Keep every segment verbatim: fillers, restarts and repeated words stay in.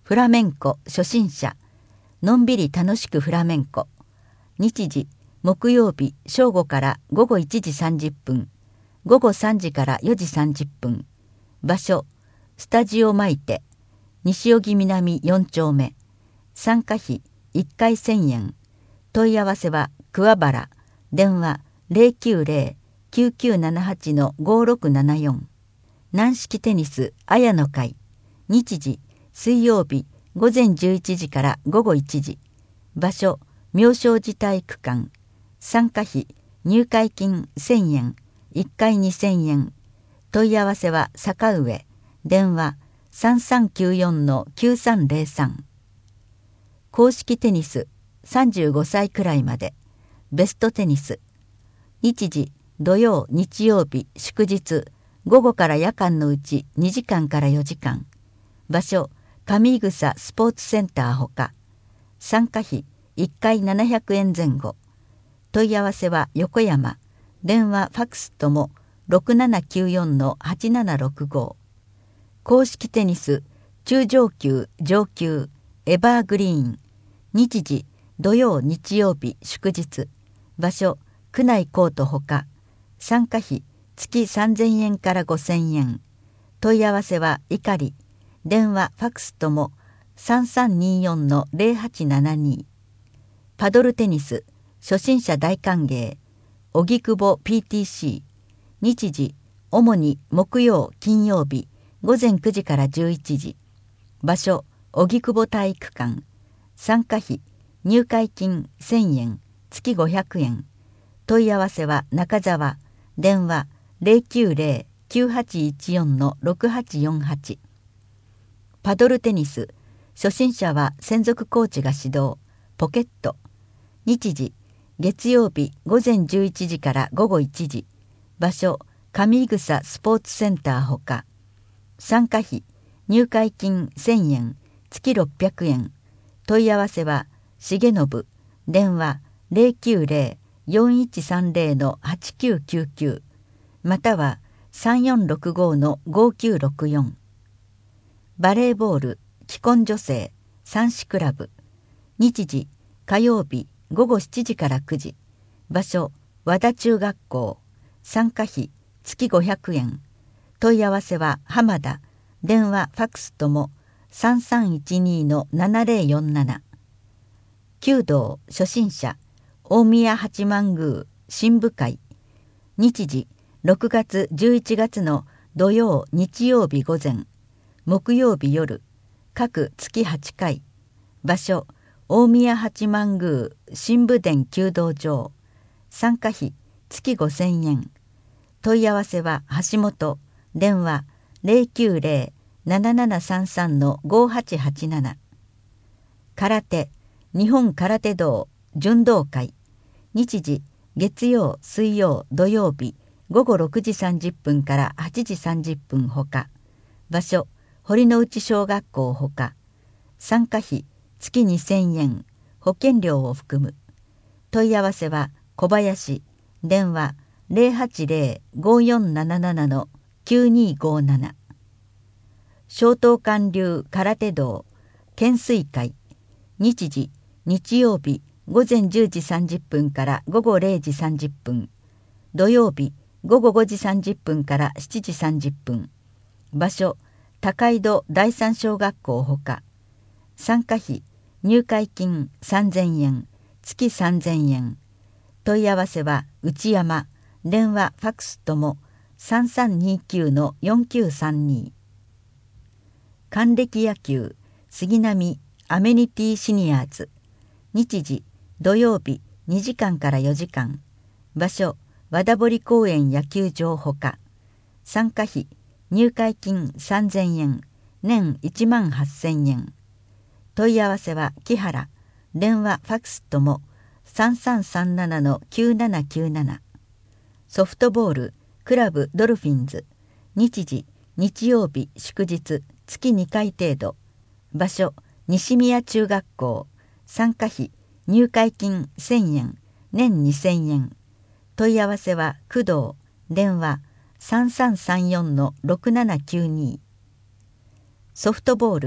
フラメンコ初心者、のんびり楽しくフラメンコ。日時、木曜日正午から午後いちじさんじゅっぷん、午後さんじからよじさんじゅっぷん。場所、スタジオマイテ、西荻南よん丁目。参加費いっかいせんえん。問い合わせは桑原、電話 ゼロきゅうゼロ きゅうきゅうななはち ごろくななよん。軟式テニス綾の会。日時、水曜日午前じゅういちじから午後いちじ。場所、妙正寺体育館。参加費、入会金せんえん、いっかいにせんえん。問い合わせは坂上、電話 さんさんきゅうよん きゅうさんゼロさん。公式テニスさんじゅうごさいくらいまで。ベストテニス。日時、土曜日曜日祝日、午後から夜間のうちにじかんからよじかん。場所、上井草スポーツセンターほか。参加費いっかいななひゃくえんぜん後。問い合わせは横山、電話ファックスともろくななきゅうよん はちななろくご。公式テニス中上級上級エバーグリーン。日時、土曜日曜日祝日。場所、区内コートほか。参加費月さんぜんえんからごせんえん。問い合わせは怒り、電話ファックスともさんさんによん ゼロはちななに。パドルテニス初心者大歓迎、荻窪 ピーティーシー。日時、主に木曜金曜日午前くじからじゅういちじ。場所、荻窪体育館。参加費、入会金せんえん、月ごひゃくえん。問い合わせは中澤、電話 ゼロきゅうゼロ きゅうはちいちよん ろくはちよんはち。パドルテニス初心者は専属コーチが指導、ポケット。日時、月曜日午前じゅういちじから午後いちじ。場所、上井草スポーツセンターほか。参加費、入会金せんえん、月ろっぴゃくえん。問い合わせは重信、電話 ゼロきゅうゼロ よんいちさんゼロ はちきゅうきゅうきゅう。またはさんよんろくご ごきゅうろくよん。バレーボール既婚女性三種クラブ。日時、火曜日午後しちじからくじ。場所、和田中学校。参加費月ごひゃくえん。問い合わせは浜田、電話ファックスともさんさんいちにのななゼロよんなな。弓道初心者大宮八幡宮神武会。日時、ろくがつじゅういちがつの土曜日曜日午前、木曜日夜、各月はちかい。場所、大宮八幡宮神武殿弓道場。参加費月ごせんえん。問い合わせは橋本、電話 ゼロきゅうゼロ ななななさんさん ごはちはちなな。空手日本空手道純道会。日時、月曜水曜土曜日午後ろくじさんじゅっぷんからはちじさんじゅっぷんほか。場所、堀之内小学校ほか。参加費月にせんえん、保険料を含む。問い合わせは小林、電話 ゼロはちゼロ ごよんなななな きゅうにごなな。松濤館流空手道懸垂会。日時、日曜日午前じゅうじさんじゅっぷんから午後れいじさんじゅっぷん。土曜日午後ごじさんじゅっぷんからしちじさんじゅっぷん。場所、高井戸第三小学校ほか。参加費、入会金さんぜんえん、月さんぜんえん。問い合わせは内山、電話ファックスともさんさんにきゅうのよんきゅうさんに。還暦野球杉並アメニティシニアーズ。日時、土曜日にじかんからよじかん。場所、和田堀公園野球場ほか。参加費、入会金さんぜんえん、年いちまんはっせんえん。問い合わせは木原、電話ファックスともさんさんさんなな きゅうななきゅうなな。ソフトボールクラブドルフィンズ。日時、日曜日祝日月にかい程度。場所、西宮中学校。参加費、入会金せんえん、年にせんえん。問い合わせは工藤、電話さんさんさんよんのろくななきゅうに。ソフトボール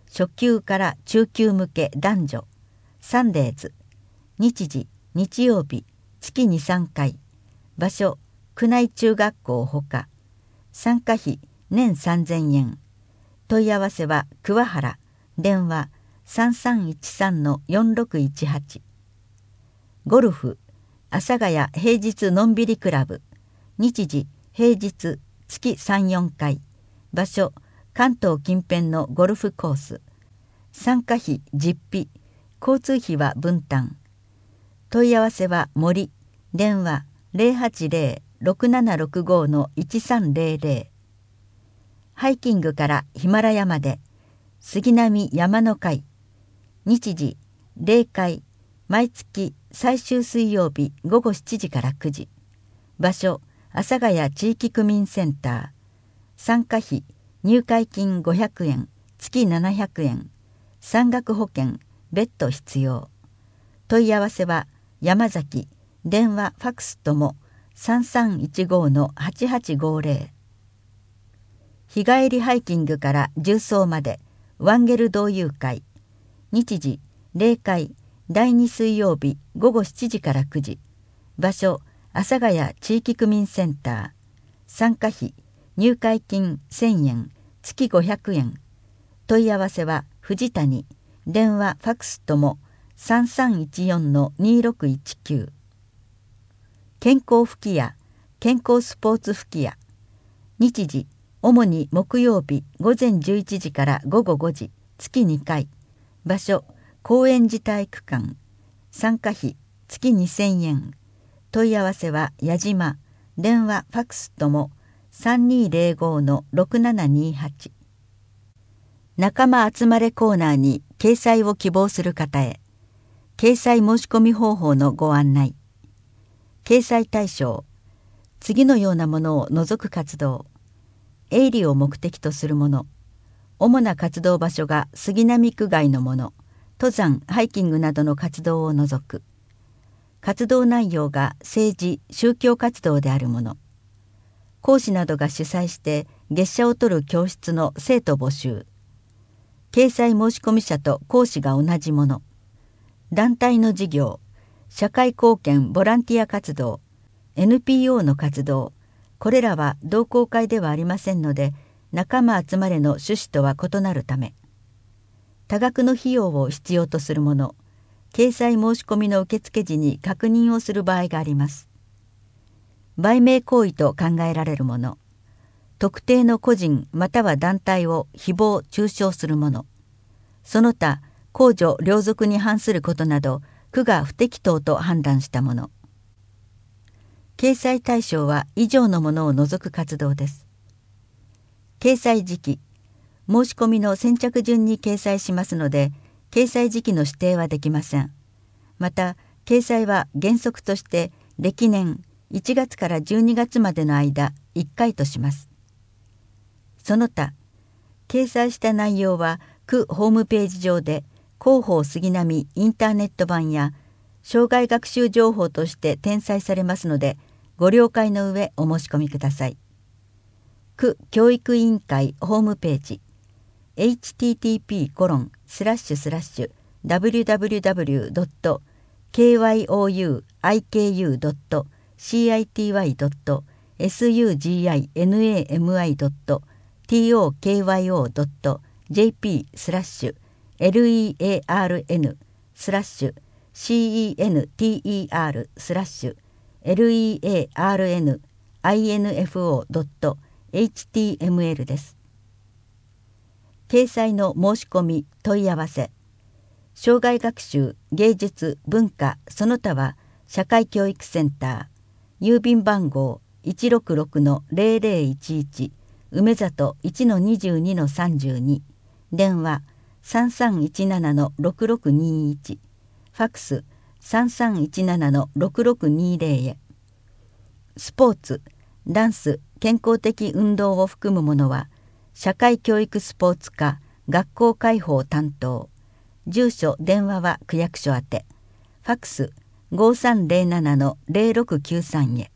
初級から中級向け男女サンデーズ、日時日曜日月にさんかい、場所宮内中学校ほか、参加費年さんぜんえん、問い合わせは桑原、電話 さんさんいちさんのよんろくいちはち。ゴルフ阿佐ヶ谷平日のんびりクラブ、日時平日月さん、よんかい、場所関東近辺のゴルフコース、参加費実費、交通費は分担。問い合わせは森、電話 ゼロはちゼロ ろくななろくごのいちさんゼロゼロ。ハイキングからヒマラヤまで杉並山の会、日時例会、毎月最終水曜日ごごしちじからくじ、場所阿佐ヶ谷地域区民センター、参加費入会金ごひゃくえん、月ななひゃくえん、山岳保険別途必要。問い合わせは山崎、電話ファクスとも さんさんいちごのはちはちごゼロ。日帰りハイキングから縦走までワンゲル同友会、日時例会だいに水曜日ごごしちじからくじ、場所阿佐ヶ谷地域区民センター、参加費入会金せんえん、月ごひゃくえん。問い合わせは藤谷、電話ファクスとも さんさんいちよんのにろくいちきゅう。健康吹き矢、健康スポーツ吹き矢、日時主に木曜日午前じゅういちじからごごごじ、月にかい、場所高円寺体育館、参加費月にせんえん。問い合わせは矢島、電話ファクスともさんにゼロごのろくななにはち。仲間集まれコーナーに掲載を希望する方へ、掲載申し込み方法のご案内。掲載対象、次のようなものを除く活動。営利を目的とするもの、主な活動場所が杉並区外のもの、登山・ハイキングなどの活動を除く。活動内容が政治・宗教活動であるもの。講師などが主催して月謝を取る教室の生徒募集。掲載申し込み者と講師が同じもの。団体の事業、社会貢献ボランティア活動、エヌピーオー の活動、これらは同好会ではありませんので、仲間集まれの趣旨とは異なるため、多額の費用を必要とするもの、掲載申し込みの受付時に確認をする場合があります。売名行為と考えられるもの、特定の個人または団体を誹謗中傷するもの、その他公序良俗に反することなど区が不適当と判断したもの。掲載対象は以上のものを除く活動です。掲載時期、申し込みの先着順に掲載しますので、掲載時期の指定はできません。また、掲載は原則として歴年いちがつからじゅうにがつまでの間いっかいとします。その他、掲載した内容は区ホームページ上で広報杉並インターネット版や生涯学習情報として転載されますので、ご了解の上お申し込みください。区教育委員会ホームページ エイチティーティーピーコロンスラッシュスラッシュダブリュダブリュダブリュドットケーワイオーユーアイケーユードットシーアイティーワイドットエスユージーアイエヌエーエムアイドットティーオーケーワイオードットジェーピースラッシュエルイーエーアールエヌスラッシュシーイーエヌティーイーアールスラッシュエルイーエーアールエヌアイエヌエフオードットエイチティーエムエル です。掲載の申し込み問い合わせ、生涯学習芸術文化その他は社会教育センター、郵便番号 いちろくろくのゼロゼロいちいち 梅里 いちのにじゅうにのさんじゅうに、電話 さんさんいちななのろくろくにいち、ファクス さんさんいちななのろくろくにゼロ へ。スポーツ、ダンス、健康的運動を含むものは社会教育スポーツ課学校開放担当、住所電話は区役所宛て、ファクス ごさんゼロななのゼロろくきゅうさんへ。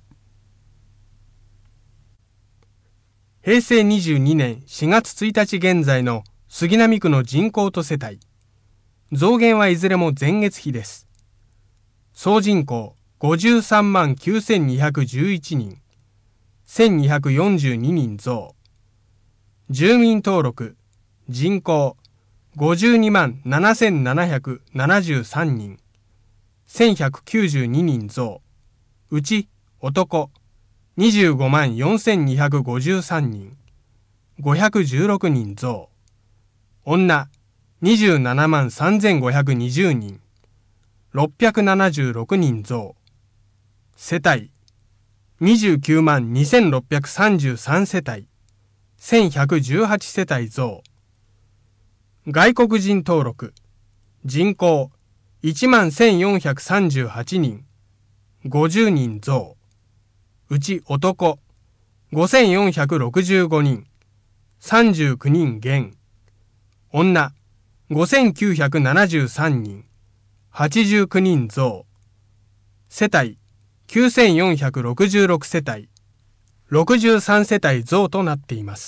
へいせいにじゅうにねんしがつついたち現在の杉並区の人口と世帯。増減はいずれも前月比です。総人口ごじゅうさんまんきゅうせんにひゃくじゅういちにん、せんにひゃくよんじゅうににん増。住民登録、人口ごじゅうにまんななせんななひゃくななじゅうさんにん、せんひゃくきゅうじゅうににん増。うち男にじゅうごまんよんせんにひゃくごじゅうさんにん、ごひゃくじゅうろくにん増。女にじゅうななまんさんぜんごひゃくにじゅうにん、ろっぴゃくななじゅうろくにん増。世帯にじゅうきゅうまんにせんろっぴゃくさんじゅうさんせたい、せんひゃくじゅうはちせたい増。外国人登録、人口いちまんせんよんひゃくさんじゅうはちにん、ごじゅうにん増。うち男ごせんよんひゃくろくじゅうごにん、さんじゅうきゅうにん減。女ごせんきゅうひゃくななじゅうさんにん、はちじゅうきゅうにん増。世帯きゅうせんよんひゃくろくじゅうろくせたい、ろくじゅうさんせたい増となっています。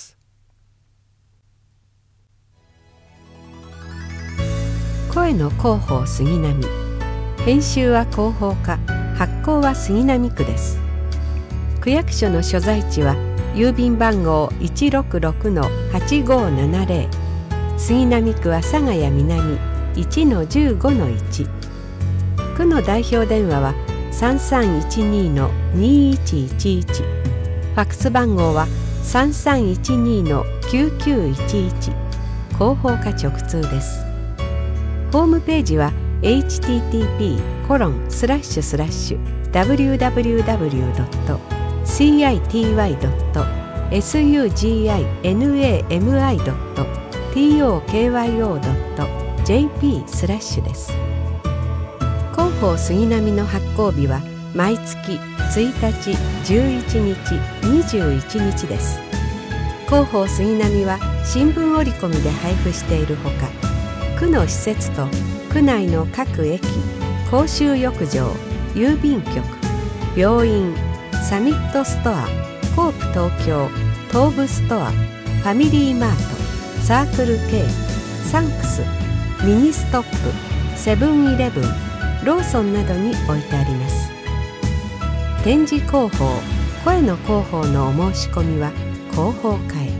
声の広報杉並、編集は広報課、発行は杉並区です。区役所の所在地は郵便番号 いちろくろくのはちごななぜろ、杉並区阿佐ヶ谷南 いちのじゅうごのいち。区の代表電話はさんさんいちにのにいちいちいち、ファックス番号はさんさんいちにのきゅうきゅういちいち。広報課直通です。ホームページは エイチティーティーピーコロンスラッシュスラッシュダブリューダブリューダブリュードットシーアイティーワイドットエスユージーアイエヌエーエムアイドットティーオーケーワイオードットジェーピースラッシュです。広報杉並の発行日は毎月ついたち、じゅういちにち、にじゅういちにちです。広報杉並は新聞折り込みで配布しているほか、区の施設と区内の各駅、公衆浴場、郵便局、病院、サミットストア、コープ東京、東武ストア、ファミリーマート、サークル K、サンクス、ミニストップ、セブンイレブン、ローソンなどに置いてあります。展示広報、声の広報のお申し込みは広報課へ。